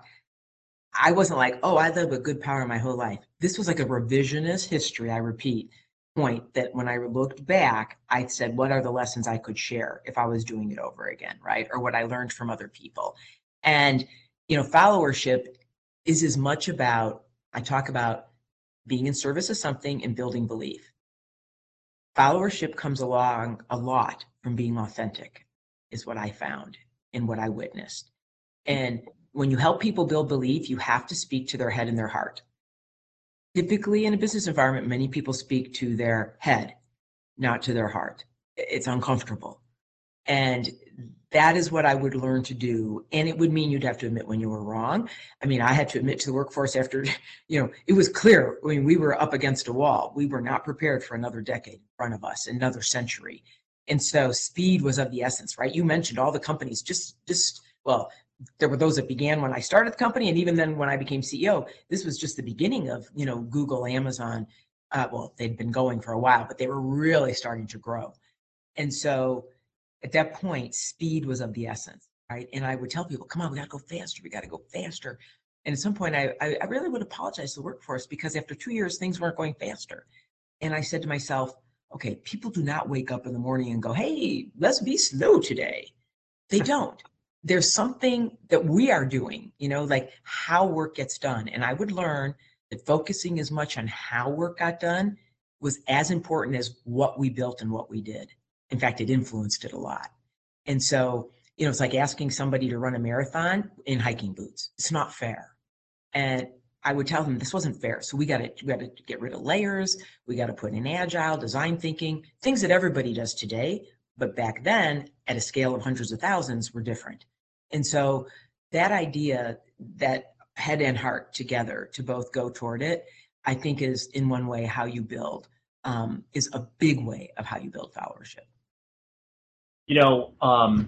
I wasn't like, oh, I live a good power my whole life. This was like a revisionist history, I repeat, point that when I looked back, I said, what are the lessons I could share if I was doing it over again, right? Or what I learned from other people. And, you know, followership is as much about, I talk about being in service of something and building belief. Followership comes along a lot from being authentic, is what I found and what I witnessed. And when you help people build belief, you have to speak to their head and their heart. Typically in a business environment, many people speak to their head, not to their heart. It's uncomfortable. And that is what I would learn to do. And it would mean you'd have to admit when you were wrong. I mean, I had to admit to the workforce after, you know, it was clear. I mean, we were up against a wall. We were not prepared for another decade in front of us, another century. And so speed was of the essence, right? You mentioned all the companies just, just, well, there were those that began when I started the company. And even then when I became C E O, this was just the beginning of, you know, Google, Amazon. Uh, well, they'd been going for a while, but they were really starting to grow. And so at that point, speed was of the essence, right? And I would tell people, come on, we got to go faster. We got to go faster. And at some point, I, I really would apologize to the workforce because after two years, things weren't going faster. And I said to myself, okay, people do not wake up in the morning and go, hey, let's be slow today. They don't. There's something that we are doing, you know, like how work gets done. And I would learn that focusing as much on how work got done was as important as what we built and what we did. In fact, it influenced it a lot. And so, you know, it's like asking somebody to run a marathon in hiking boots. It's not fair. And I would tell them this wasn't fair. So we got to we got to get rid of layers. We got to put in agile design thinking, things that everybody does today. But back then, at a scale of hundreds of thousands, were different. And so that idea that head and heart together to both go toward it, I think is in one way how you build, um, is a big way of how you build followership. You know, um,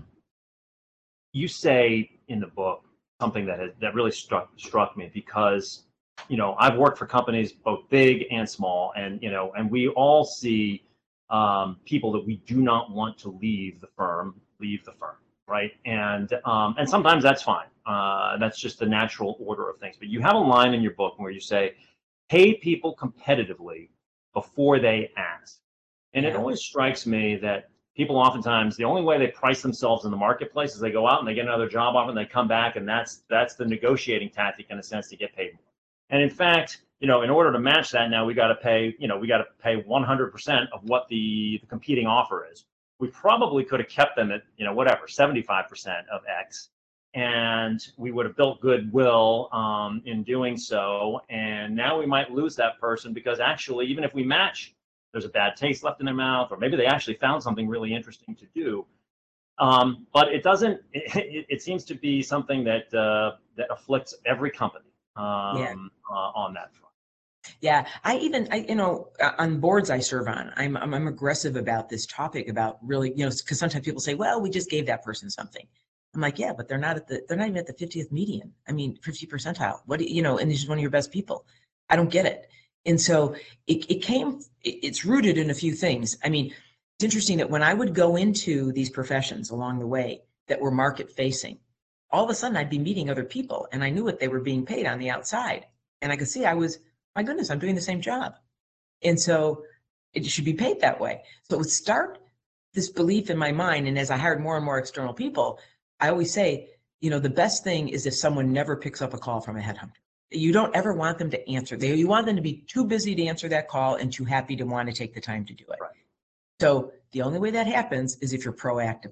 you say in the book something that has, that really struck struck me because, you know, I've worked for companies both big and small, and you know, and we all see um, people that we do not want to leave the firm leave the firm. right? And um, and sometimes that's fine. Uh, that's just the natural order of things. But you have a line in your book where you say, pay people competitively before they ask. And it Yeah. always strikes me that people oftentimes, the only way they price themselves in the marketplace is they go out and they get another job offer and they come back, and that's that's the negotiating tactic in a sense to get paid more. And in fact, you know, in order to match that, now we got to pay, you know, we got to pay one hundred percent of what the, the competing offer is. We probably could have kept them at, you know, whatever, seventy-five percent of X, and we would have built goodwill um, in doing so. And now we might lose that person because actually, even if we match, there's a bad taste left in their mouth, or maybe they actually found something really interesting to do. Um, but it doesn't, it, it seems to be something that, uh, that afflicts every company um, Yeah. uh, on that front. Yeah, I even, I, you know, on boards I serve on, I'm, I'm, I'm aggressive about this topic about really, you know, because sometimes people say, well, we just gave that person something. I'm like, yeah, but they're not at the, they're not even at the fiftieth median. I mean, fifty percentile. What do you, you know, and this is one of your best people. I don't get it. And so it, it came, it, it's rooted in a few things. I mean, it's interesting that when I would go into these professions along the way that were market facing, all of a sudden I'd be meeting other people and I knew what they were being paid on the outside. And I could see I was, my goodness, I'm doing the same job. And so it should be paid that way. So it would start this belief in my mind. And as I hired more and more external people, I always say, you know, the best thing is if someone never picks up a call from a headhunter. You don't ever want them to answer. They, you want them to be too busy to answer that call and too happy to want to take the time to do it. Right. So the only way that happens is if you're proactive.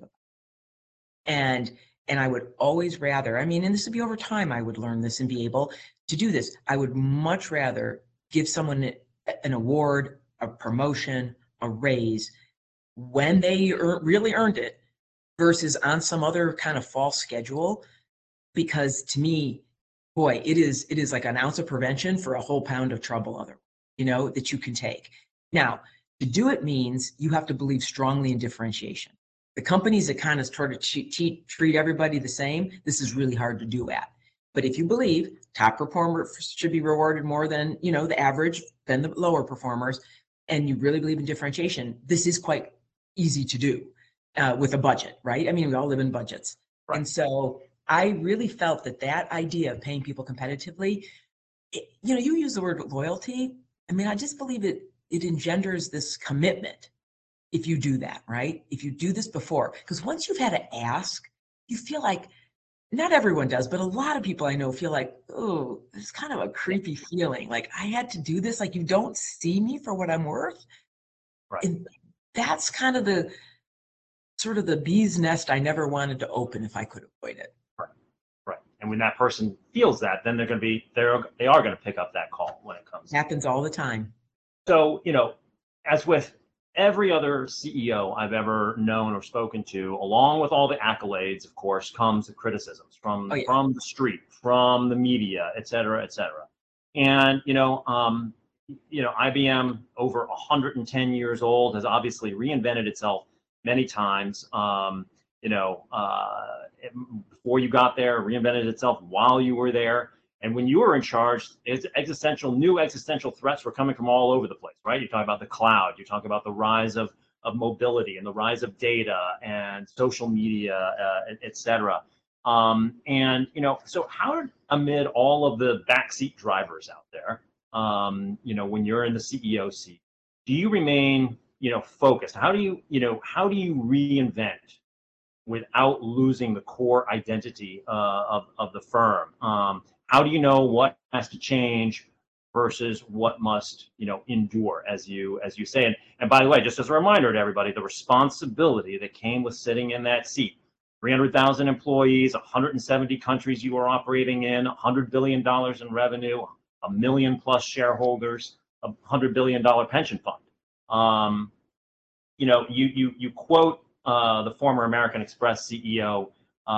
And and I would always rather, I mean, and this would be over time, I would learn this and be able to do this. I would much rather give someone an award, a promotion, a raise when they er, really earned it versus on some other kind of false schedule. Because to me, boy, it is it is like an ounce of prevention for a whole pound of trouble other, you know, that you can take. Now, to do it means you have to believe strongly in differentiation. The companies that kind of sort of treat, treat everybody the same, this is really hard to do at. But if you believe top performers should be rewarded more than, you know, the average, than the lower performers, and you really believe in differentiation, this is quite easy to do uh, with a budget, right? I mean, we all live in budgets. Right. And so I really felt that that idea of paying people competitively, it, you know, you use the word loyalty. I mean, I just believe it, it engenders this commitment if you do that, right? If you do this before, because once you've had to ask, you feel like, not everyone does, but a lot of people I know feel like, oh, it's kind of a creepy feeling. Like I had to do this, like you don't see me for what I'm worth. Right. And that's kind of the sort of the bee's nest I never wanted to open if I could avoid it. Right. Right. And when that person feels that, then they're going to be, they're, they are going to pick up that call when it comes. It happens all the time. So, you know, as with every other C E O I've ever known or spoken to, along with all the accolades, of course, comes the criticisms from, Oh, yeah. from the street, from the media, et cetera, et cetera. And, you know, um, you know, I B M, over one hundred ten years old, has obviously reinvented itself many times. Um, you know, uh, it, before you got there, reinvented itself while you were there. And when you were in charge, it's existential, new existential threats were coming from all over the place, right? You talk about the cloud, you talk about the rise of, of mobility and the rise of data and social media, uh, et cetera. Um, and, you know, so how did, amid all of the backseat drivers out there, um, you know, when you're in the C E O seat, do you remain, you know, focused? How do you, you know, how do you reinvent without losing the core identity uh, of, of the firm? Um, how do you know what has to change versus what must, you know, endure, as you as you say? And, and by the way, just as a reminder to everybody, the responsibility that came with sitting in that seat, three hundred thousand employees, one hundred seventy countries you were operating in, one hundred billion dollars in revenue, a million plus shareholders, a one hundred billion dollars pension fund. Um, you know, you, you, you quote uh, the former American Express C E O,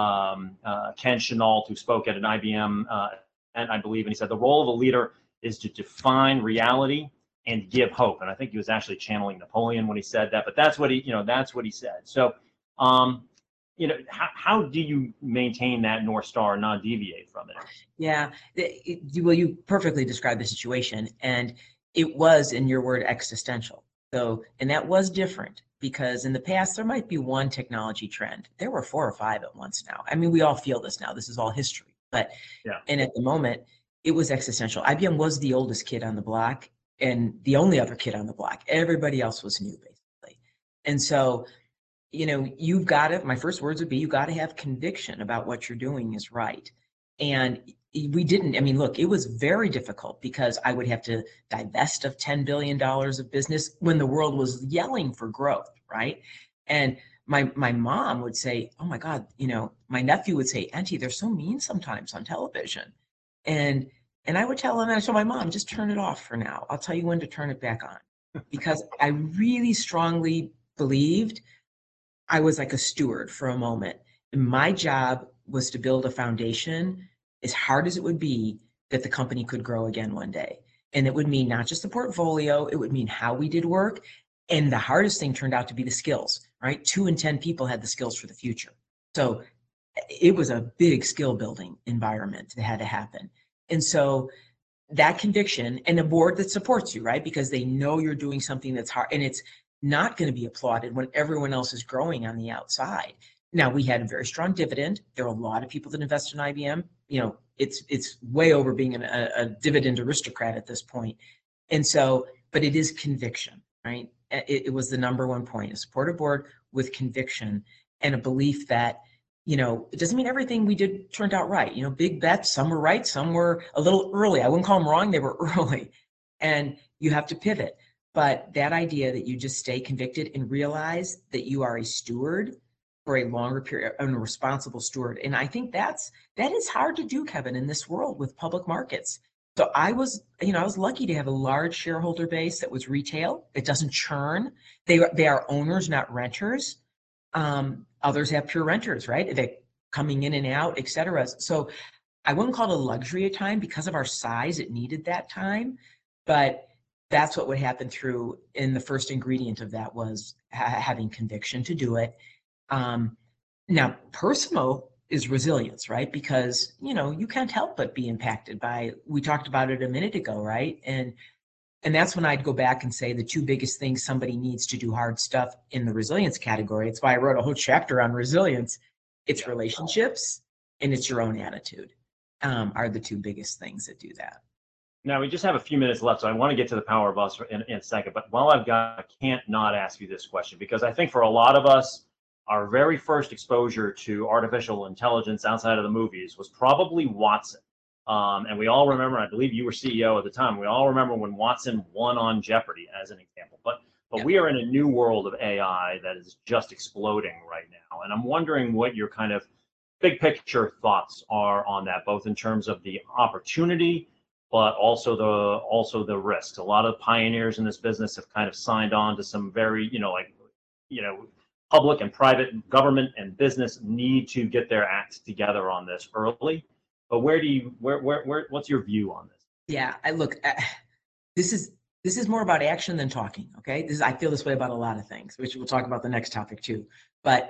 um, uh, Ken Chenault, who spoke at an I B M, uh, and I believe, and he said, the role of a leader is to define reality and give hope. And I think he was actually channeling Napoleon when he said that, but that's what he, you know, that's what he said. So, um, you know, how, how do you maintain that North Star and not deviate from it? Yeah, it, it, well, you perfectly described the situation, and it was, in your word, existential. So, and that was different because in the past, there might be one technology trend. There were four or five at once now. I mean, we all feel this now. This is all history. But, Yeah. and at the moment, it was existential. I B M was the oldest kid on the block and the only other kid on the block. Everybody else was new, basically. And so, you know, you've got to, my first words would be, you got to have conviction about what you're doing is right. And we didn't, I mean, look, it was very difficult because I would have to divest of ten billion dollars of business when the world was yelling for growth, right? And my my mom would say, oh my God, you know, my nephew would say, Auntie, they're so mean sometimes on television. And and I would tell him, and I told my mom, just turn it off for now. I'll tell you when to turn it back on. Because I really strongly believed I was like a steward for a moment. And my job was to build a foundation, as hard as it would be, that the company could grow again one day. And it would mean not just the portfolio, it would mean how we did work. And the hardest thing turned out to be the skills, right? Two in ten people had the skills for the future. So it was a big skill building environment that had to happen. And so that conviction and a board that supports you, right? Because they know you're doing something that's hard and it's not going to be applauded when everyone else is growing on the outside. Now, we had a very strong dividend. There are a lot of people that invest in I B M. You know, it's it's way over being an, a, a dividend aristocrat at this point. And so, but it is conviction, right? It, it was the number one point, a supportive board with conviction and a belief that, you know, it doesn't mean everything we did turned out right. You know, big bets, some were right, some were a little early. I wouldn't call them wrong, they were early. And you have to pivot. But that idea that you just stay convicted and realize that you are a steward for a longer period, and a responsible steward. And I think that's, that is hard to do, Kevin, in this world with public markets. So I was, you know, I was lucky to have a large shareholder base that was retail. It doesn't churn. They, they are owners, not renters. Um, others have pure renters, right? They're coming in and out, et cetera. So I wouldn't call it a luxury at time because of our size. It needed that time, but that's what would happen through. And the first ingredient of that was ha- having conviction to do it. Um, now, personal is resilience, right? Because, you know, you can't help but be impacted by, we talked about it a minute ago, right? And and that's when I'd go back and say the two biggest things somebody needs to do hard stuff in the resilience category. It's why I wrote a whole chapter on resilience. It's relationships and it's your own attitude um, are the two biggest things that do that. Now, we just have a few minutes left, so I want to get to the power of us in, in a second. But while I've got, I can't not ask you this question, because I think for a lot of us, our very first exposure to artificial intelligence outside of the movies was probably Watson. Um, and we all remember, I believe you were C E O at the time, we all remember when Watson won on Jeopardy as an example. But but yeah. We are in a new world of A I that is just exploding right now. And I'm wondering what your kind of big picture thoughts are on that, both in terms of the opportunity, but also the also the risks. A lot of pioneers in this business have kind of signed on to some very, you know, like, you know, public and private, government and business need to get their acts together on this early. But where do you, where, where, where, what's your view on this? Yeah, I look, uh, this is, this is more about action than talking. Okay. This is, I feel this way about a lot of things, which we'll talk about the next topic too. But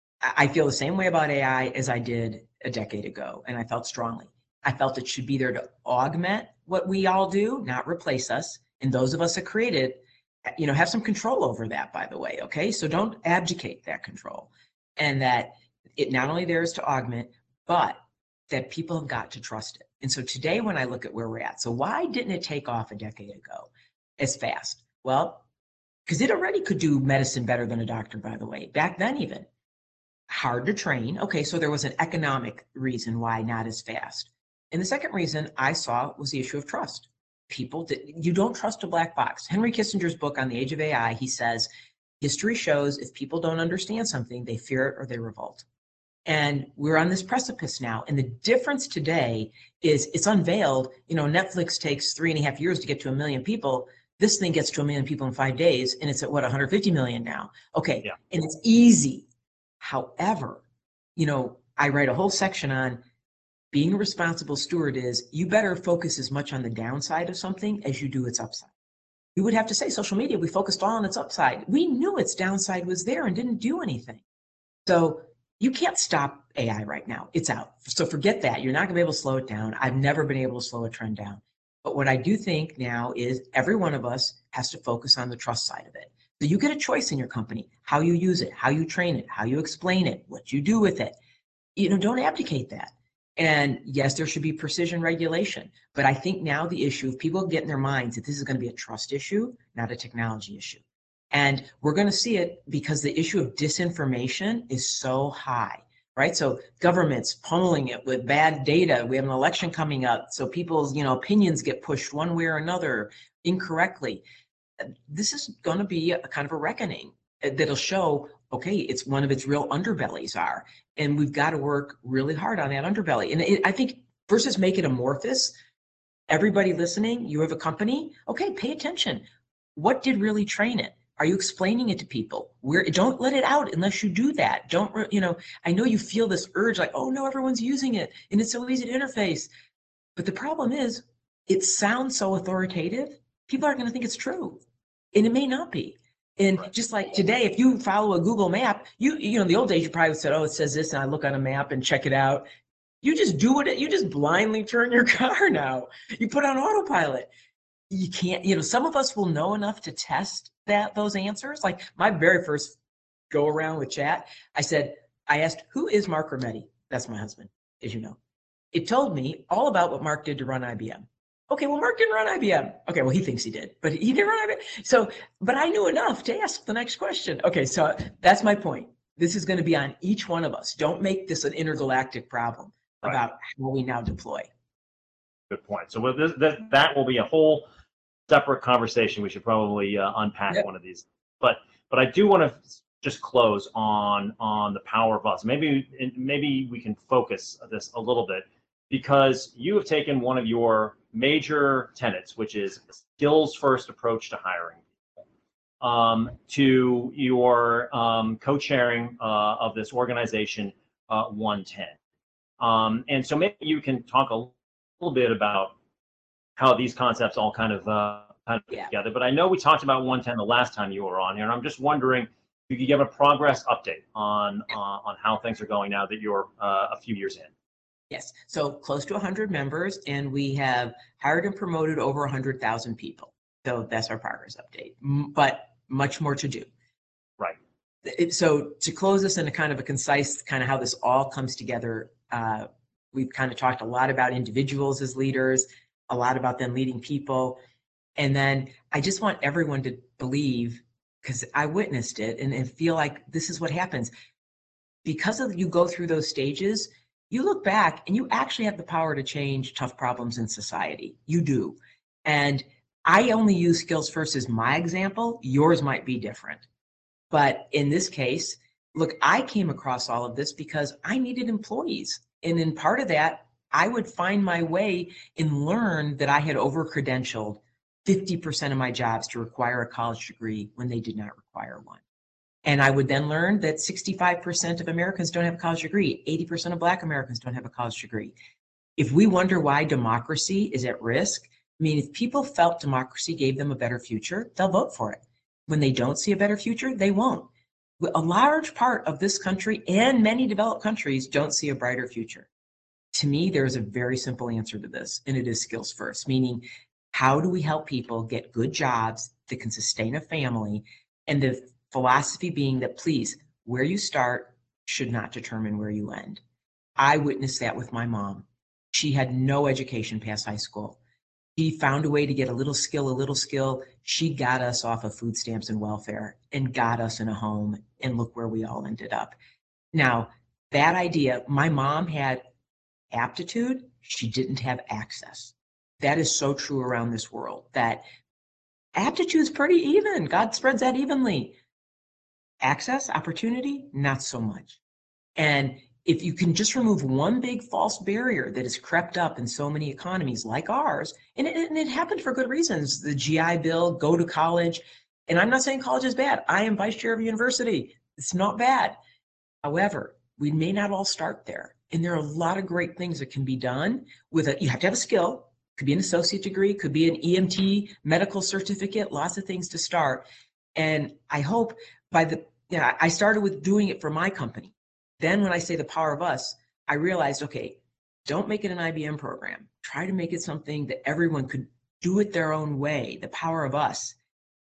I feel the same way about A I as I did a decade ago. And I felt strongly. I felt it should be there to augment what we all do, not replace us. And those of us that created, you know, have some control over that, by the way. Okay. So don't abdicate that control. And that it not only there is to augment, but that people have got to trust it. And so today, when I look at where we're at, so why didn't it take off a decade ago as fast? Well, because it already could do medicine better than a doctor, by the way, back then even. Hard to train. Okay, so there was an economic reason why not as fast. And the second reason I saw was the issue of trust. People, did, you don't trust a black box. Henry Kissinger's book on the age of A I, he says, history shows if people don't understand something, they fear it or they revolt. And we're on this precipice now. And the difference today is it's unveiled. You know, Netflix takes three and a half years to get to a million people. This thing gets to a million people in five days, and it's at what, one hundred fifty million now. Okay, yeah. And it's easy. However, you know, I write a whole section on being a responsible steward is you better focus as much on the downside of something as you do its upside. You would have to say social media, we focused all on its upside. We knew its downside was there and didn't do anything. So you can't stop A I right now. It's out. So forget that. You're not going to be able to slow it down. I've never been able to slow a trend down. But what I do think now is every one of us has to focus on the trust side of it. So you get a choice in your company, how you use it, how you train it, how you explain it, what you do with it. You know, don't abdicate that. And yes, there should be precision regulation, but I think now the issue of people get in their minds that this is going to be a trust issue, not a technology issue. And we're going to see it because the issue of disinformation is so high, right? So governments pummeling it with bad data. We have an election coming up, so people's, you know, opinions get pushed one way or another incorrectly. This is going to be a kind of a reckoning that'll show, okay, it's one of its real underbellies are, and we've got to work really hard on that underbelly. And it, I think versus make it amorphous, everybody listening, you have a company, okay, pay attention. What did really train it? Are you explaining it to people? Where, don't let it out unless you do that. Don't, you know, I know you feel this urge like, oh no, everyone's using it and it's so easy to interface. But the problem is it sounds so authoritative. People aren't going to think it's true. And it may not be. And Right. just like today, if you follow a Google map, you, you know, in the old days, you probably said, oh, it says this, and I look on a map and check it out. You just do it. You just blindly turn your car now. You put on autopilot. You can't, you know, some of us will know enough to test that, those answers. Like my very first go around with chat, I said, I asked, who is Mark Rometty? That's my husband, as you know. It told me all about what Mark did to run I B M. Okay, well, Mark didn't run I B M. Okay, well, he thinks he did, but he didn't run I B M. So, but I knew enough to ask the next question. Okay, so that's my point. This is going to be on each one of us. Don't make this an intergalactic problem Right. about how we now deploy. Good point. So with this, that, that will be a whole separate conversation. We should probably uh, unpack Yep. one of these. But but I do want to just close on on the power of us. Maybe maybe we can focus this a little bit, because you have taken one of your major tenets, which is a skills first approach to hiring people, um, to your um, co-chairing uh, of this organization, uh, one ten. Um, and so maybe you can talk a little bit about how these concepts all kind of uh, kind of Yeah. together. But I know we talked about one ten the last time you were on here, and I'm just wondering if you could give a progress update on uh, on how things are going now that you're uh, a few years in. Yes, so close to one hundred members, and we have hired and promoted over one hundred thousand people. So that's our progress update, M- but much more to do. Right. It, so to close this in a kind of a concise, kind of how this all comes together, uh, we've kind of talked a lot about individuals as leaders, a lot about them leading people. And then I just want everyone to believe, because I witnessed it and, and feel like this is what happens. Because of you go through those stages, you look back and you actually have the power to change tough problems in society. You do. And I only use skills first as my example. Yours might be different. But in this case, look, I came across all of this because I needed employees. And in part of that, I would find my way and learn that I had over-credentialed fifty percent of my jobs to require a college degree when they did not require one. And I would then learn that sixty-five percent of Americans don't have a college degree. eighty percent of Black Americans don't have a college degree. If we wonder why democracy is at risk, I mean, if people felt democracy gave them a better future, they'll vote for it. When they don't see a better future, they won't. A large part of this country and many developed countries don't see a brighter future. To me, there is a very simple answer to this, and it is skills first, meaning how do we help people get good jobs that can sustain a family? And the philosophy being that, please, where you start should not determine where you end. I witnessed that with my mom. She had no education past high school. She found a way to get a little skill, a little skill. She got us off of food stamps and welfare and got us in a home, and look where we all ended up. Now, that idea, my mom had aptitude, she didn't have access. That is so true around this world, that aptitude is pretty even. God spreads that evenly. Access, opportunity, not so much. And if you can just remove one big false barrier that has crept up in so many economies like ours, and it, and it happened for good reasons, the G I Bill, go to college, and I'm not saying college is bad. I am vice chair of a university. It's not bad. However, we may not all start there. And there are a lot of great things that can be done with it. You have to have a skill. Could be an associate degree, could be an E M T medical certificate, lots of things to start. And I hope by the, yeah, I started with doing it for my company. Then when I say the power of us, I realized, okay, don't make it an I B M program. Try to make it something that everyone could do it their own way, the power of us.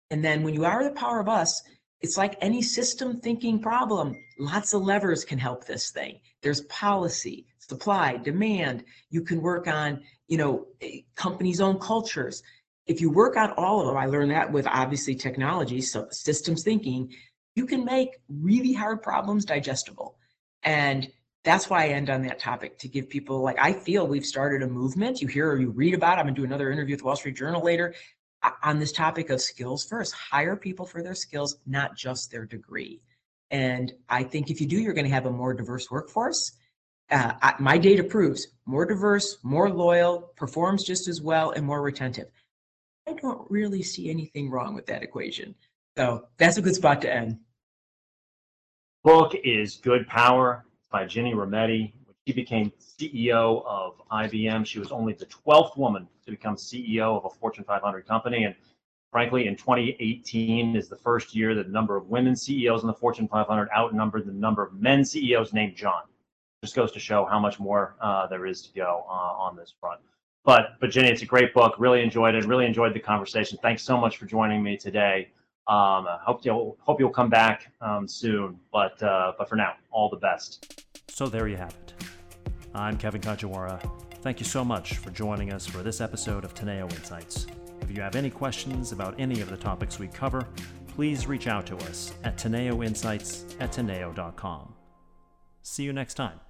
And then when you are the power of us, it's like any system thinking problem. Lots of levers can help this thing. There's policy, supply, demand. You can work on, you know, companies' own cultures. If you work on all of them, I learned that with obviously technology, so systems thinking, you can make really hard problems digestible. And that's why I end on that topic, to give people, like, I feel we've started a movement. You hear or you read about it. I'm gonna do another interview with the Wall Street Journal later on this topic of skills first. Hire people for their skills, not just their degree. And I think if you do, you're going to have a more diverse workforce. Uh, I, my data proves more diverse, more loyal, performs just as well, and more retentive. I don't really see anything wrong with that equation. So that's a good spot to end. Book is Good Power by Ginny Rometty. She became C E O of I B M. She was only the twelfth woman to become C E O of a Fortune five hundred company. And frankly, in twenty eighteen is the first year that the number of women C E Os in the Fortune five hundred outnumbered the number of men C E Os named John. Just goes to show how much more uh, there is to go uh, on this front. But, but Ginny, it's a great book. Really enjoyed it. Really enjoyed the conversation. Thanks so much for joining me today. Um, I hope you'll hope you'll come back um, soon. But uh, but for now, all the best. So there you have it. I'm Kevin Kajiwara. Thank you so much for joining us for this episode of Teneo Insights. If you have any questions about any of the topics we cover, please reach out to us at teneoinsights at teneo dot com. See you next time.